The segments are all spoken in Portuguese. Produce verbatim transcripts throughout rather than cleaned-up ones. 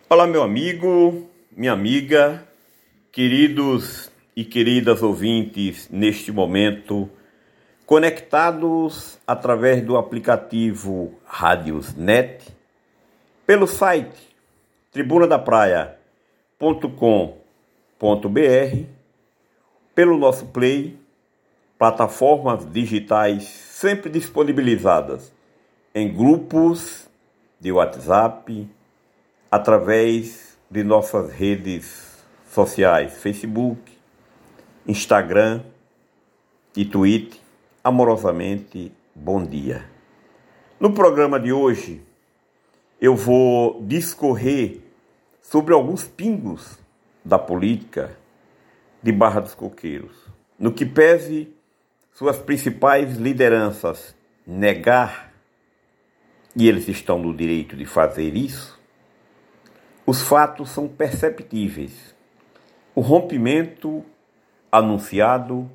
Olá, meu amigo, minha amiga, queridos e queridas ouvintes neste momento, conectados através do aplicativo Radiosnet, pelo site tribuna da praia ponto com ponto br, pelo nosso Play, plataformas digitais sempre disponibilizadas em grupos de WhatsApp, através de nossas redes sociais, Facebook, Instagram e Twitter. Amorosamente, bom dia. No programa de hoje, eu vou discorrer sobre alguns pingos da política de Barra dos Coqueiros, no que pese suas principais lideranças negar, e eles estão no direito de fazer isso. Os fatos são perceptíveis. O rompimento anunciado,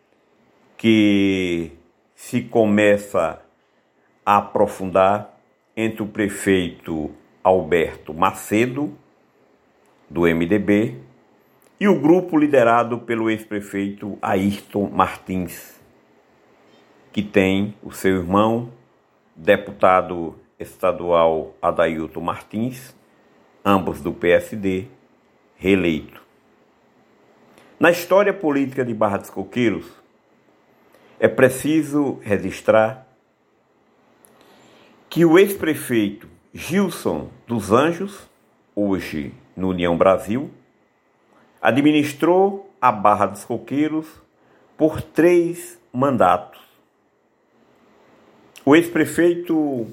que se começa a aprofundar entre o prefeito Alberto Macedo, do M D B, e o grupo liderado pelo ex-prefeito Ayrton Martins, que tem o seu irmão, deputado estadual Adailton Martins, ambos do P S D, reeleito. Na história política de Barra dos Coqueiros, é preciso registrar que o ex-prefeito Gilson dos Anjos, hoje no União Brasil, administrou a Barra dos Coqueiros por três mandatos. O ex-prefeito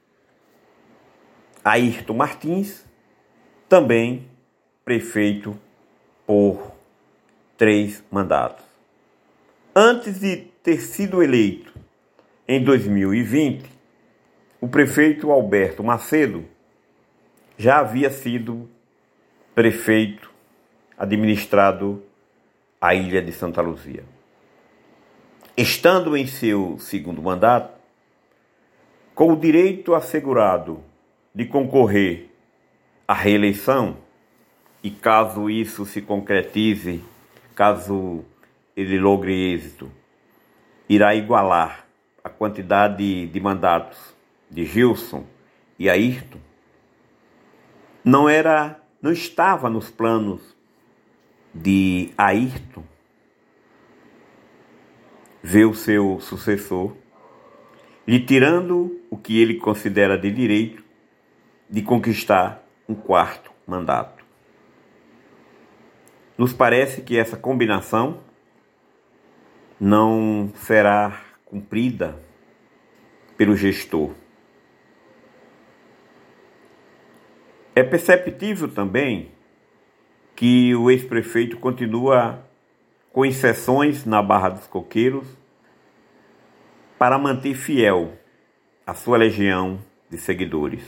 Ayrton Martins, também prefeito por três mandatos. Antes de ter sido eleito em dois mil e vinte, o prefeito Alberto Macedo já havia sido prefeito, administrado a ilha de Santa Luzia. Estando em seu segundo mandato, com o direito assegurado de concorrer à reeleição, e caso isso se concretize, caso ele logre êxito, irá igualar a quantidade de mandatos de Gilson e Ayrton, não era, não estava nos planos de Ayrton ver o seu sucessor lhe tirando o que ele considera de direito de conquistar um quarto mandato. Nos parece que essa combinação não será cumprida pelo gestor. É perceptível também que o ex-prefeito continua com exceções na Barra dos Coqueiros para manter fiel a sua legião de seguidores.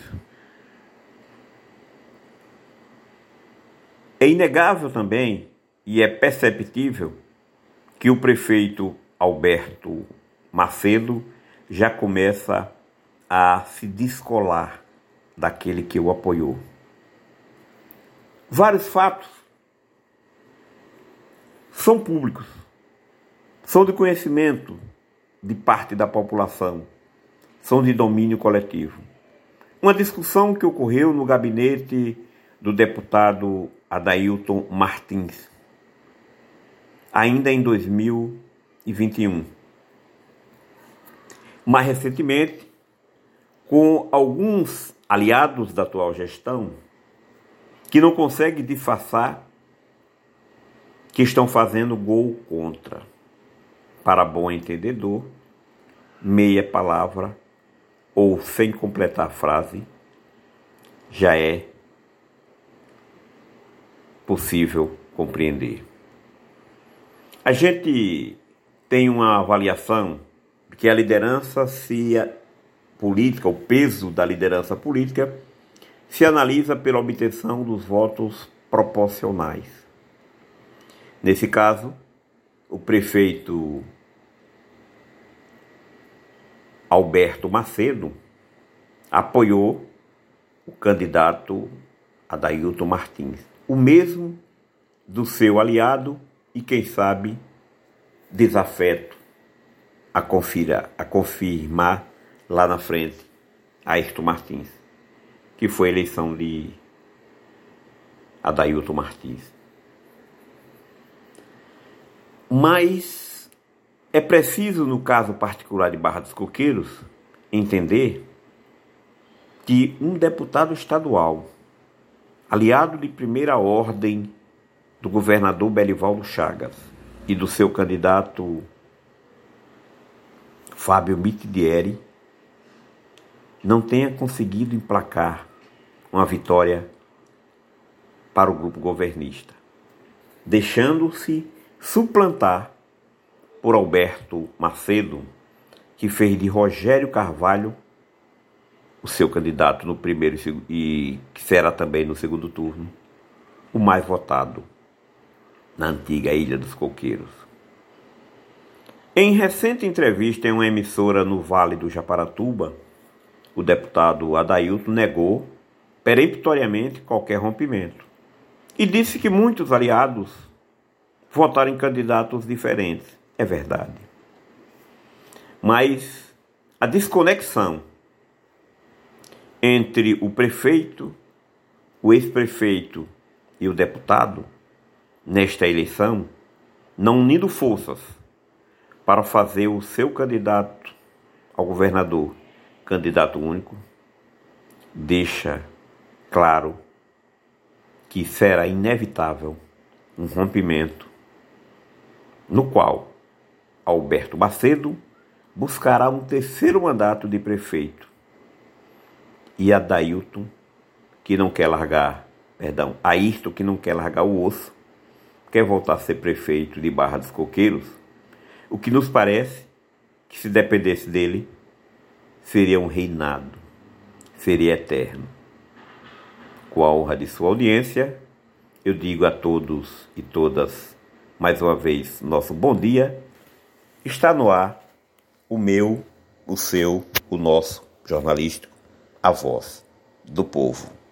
É inegável também e é perceptível que o prefeito Alberto Macedo já começa a se descolar daquele que o apoiou. Vários fatos são públicos, são de conhecimento de parte da população, são de domínio coletivo. Uma discussão que ocorreu no gabinete do deputado Adailton Martins, ainda em dois mil e vinte e um. Mais recentemente, com alguns aliados da atual gestão que não conseguem disfarçar que estão fazendo gol contra. Para bom entendedor, meia palavra ou sem completar a frase já é possível compreender. A gente tem uma avaliação de que a liderança se a política, o peso da liderança política se analisa pela obtenção dos votos proporcionais. Nesse caso, o prefeito Alberto Macedo apoiou o candidato Adailton Martins, o mesmo do seu aliado e, quem sabe, desafeto a, confira, a confirmar lá na frente, Ayrton Martins, que foi a eleição de Adailton Martins. Mas é preciso, no caso particular de Barra dos Coqueiros, entender que um deputado estadual, aliado de primeira ordem do governador Belivaldo Chagas e do seu candidato Fábio Mitidieri, não tenha conseguido emplacar uma vitória para o grupo governista, deixando-se suplantar por Alberto Macedo, que fez de Rogério Carvalho o seu candidato no primeiro e que será também no segundo turno o mais votado na antiga Ilha dos Coqueiros. Em recente entrevista em uma emissora no Vale do Japaratuba, o deputado Adailton negou peremptoriamente qualquer rompimento e disse que muitos aliados votaram em candidatos diferentes. É verdade. Mas a desconexão entre o prefeito, o ex-prefeito e o deputado nesta eleição, não unindo forças para fazer o seu candidato ao governador candidato único, deixa claro que será inevitável um rompimento no qual Alberto Macedo buscará um terceiro mandato de prefeito e Adailton, que não quer largar, perdão, Ayrton, que não quer largar o osso, quer voltar a ser prefeito de Barra dos Coqueiros, o que nos parece que, se dependesse dele, seria um reinado, seria eterno. Com a honra de sua audiência, eu digo a todos e todas, mais uma vez, nosso bom dia. Está no ar o meu, o seu, o nosso jornalístico, a voz do povo.